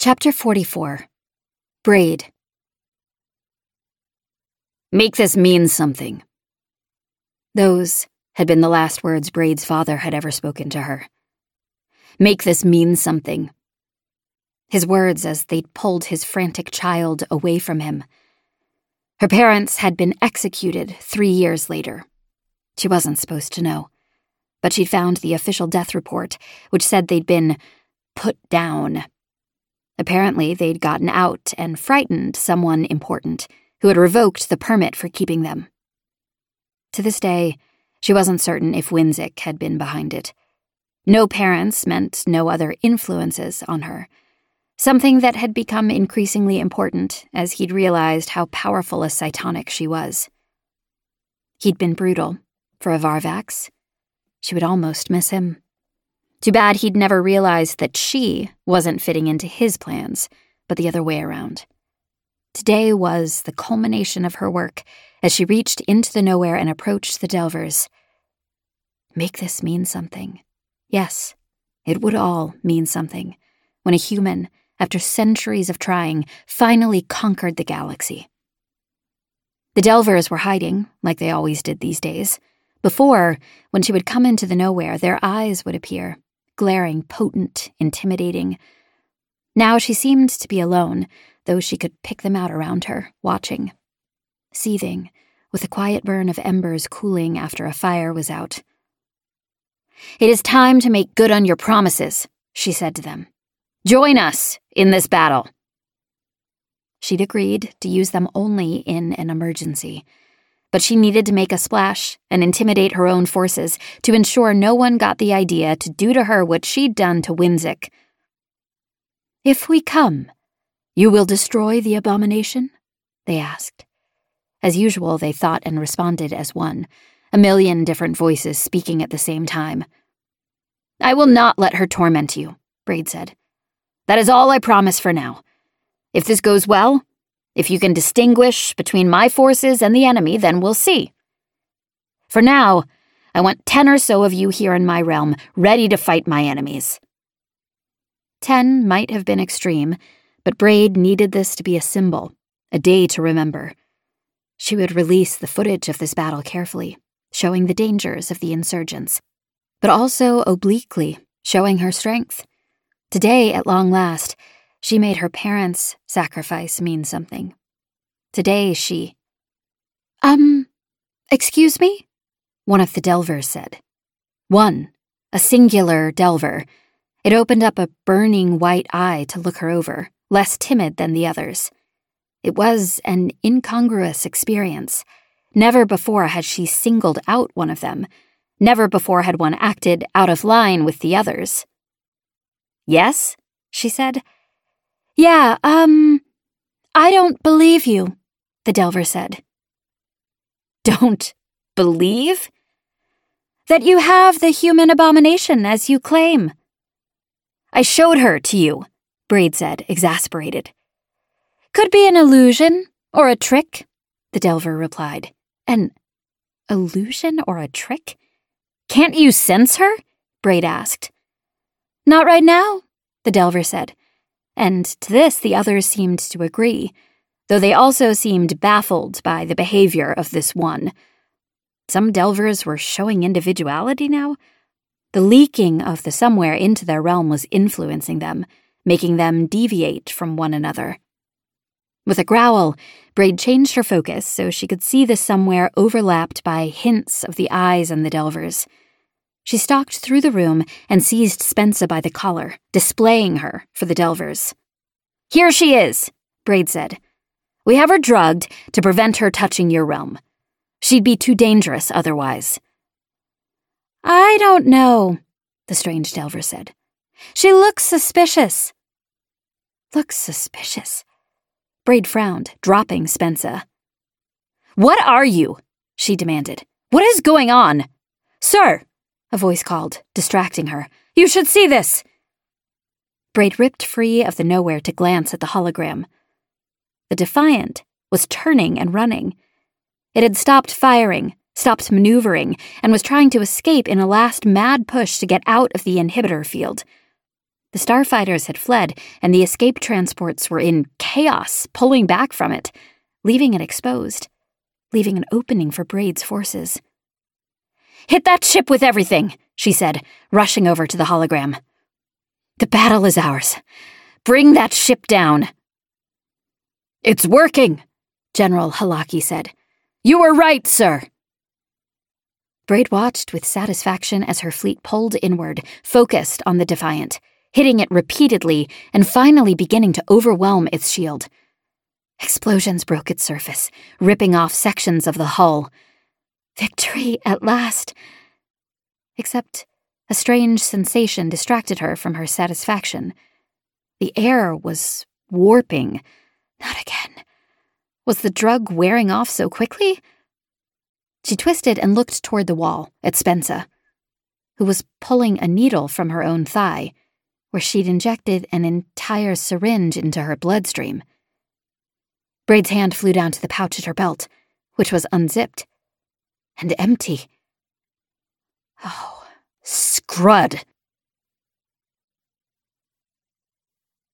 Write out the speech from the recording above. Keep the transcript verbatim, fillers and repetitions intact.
Chapter forty-four. Braid. Make this mean something. Those had been the last words Braid's father had ever spoken to her. Make this mean something. His words as they'd pulled his frantic child away from him. Her parents had been executed three years later. She wasn't supposed to know, but she'd found the official death report, which said they'd been put down. Apparently, they'd gotten out and frightened someone important who had revoked the permit for keeping them. To this day, she wasn't certain if Winzik had been behind it. No parents meant no other influences on her, something that had become increasingly important as he'd realized how powerful a cytonic she was. He'd been brutal for a Varvax. She would almost miss him. Too bad he'd never realized that she wasn't fitting into his plans, but the other way around. Today was the culmination of her work as she reached into the nowhere and approached the Delvers. Make this mean something. Yes, it would all mean something when a human, after centuries of trying, finally conquered the galaxy. The Delvers were hiding, like they always did these days. Before, when she would come into the nowhere, their eyes would appear, glaring, potent, intimidating. Now she seemed to be alone, though she could pick them out around her, watching. Seething, with a quiet burn of embers cooling after a fire was out. "It is time to make good on your promises," she said to them. "Join us in this battle." She'd agreed to use them only in an emergency, but she needed to make a splash and intimidate her own forces to ensure no one got the idea to do to her what she'd done to Winzik. "If we come, you will destroy the abomination?" they asked. As usual, they thought and responded as one, a million different voices speaking at the same time. "I will not let her torment you," Braid said. "That is all I promise for now. If this goes well, if you can distinguish between my forces and the enemy, then we'll see. For now, I want ten or so of you here in my realm, ready to fight my enemies." Ten might have been extreme, but Braid needed this to be a symbol, a day to remember. She would release the footage of this battle carefully, showing the dangers of the insurgents, but also obliquely showing her strength. Today, at long last, she made her parents' sacrifice mean something. Today she... Um, excuse me? One of the Delvers said. One, a singular Delver. It opened up a burning white eye to look her over, less timid than the others. It was an incongruous experience. Never before had she singled out one of them. Never before had one acted out of line with the others. "Yes?" she said. "Yeah, um, I don't believe you," the Delver said. "Don't believe?" "That you have the human abomination as you claim." "I showed her to you," Braid said, exasperated. "Could be an illusion or a trick," the Delver replied. "An illusion or a trick? Can't you sense her?" Braid asked. "Not right now," the Delver said. And to this the others seemed to agree, though they also seemed baffled by the behavior of this one. Some Delvers were showing individuality now. The leaking of the somewhere into their realm was influencing them, making them deviate from one another. With a growl, Braid changed her focus so she could see the somewhere overlapped by hints of the eyes and the Delvers. She stalked through the room and seized Spensa by the collar, displaying her for the Delvers. "Here she is," Braid said. "We have her drugged to prevent her touching your realm. She'd be too dangerous otherwise." "I don't know," the strange Delver said. "She looks suspicious." "Looks suspicious?" Braid frowned, dropping Spensa. "What are you?" she demanded. "What is going on?" "Sir!" a voice called, distracting her. "You should see this!" Braid ripped free of the nowhere to glance at the hologram. The Defiant was turning and running. It had stopped firing, stopped maneuvering, and was trying to escape in a last mad push to get out of the inhibitor field. The starfighters had fled, and the escape transports were in chaos, pulling back from it, leaving it exposed, leaving an opening for Braid's forces. "Hit that ship with everything," she said, rushing over to the hologram. "The battle is ours. Bring that ship down." "It's working," General Halaki said. "You were right, sir." Braid watched with satisfaction as her fleet pulled inward, focused on the Defiant, hitting it repeatedly and finally beginning to overwhelm its shield. Explosions broke its surface, ripping off sections of the hull. Victory at last. Except a strange sensation distracted her from her satisfaction. The air was warping. Not again. Was the drug wearing off so quickly? She twisted and looked toward the wall, at Spensa, who was pulling a needle from her own thigh, where she'd injected an entire syringe into her bloodstream. Braid's hand flew down to the pouch at her belt, which was unzipped and empty. Oh, scrud!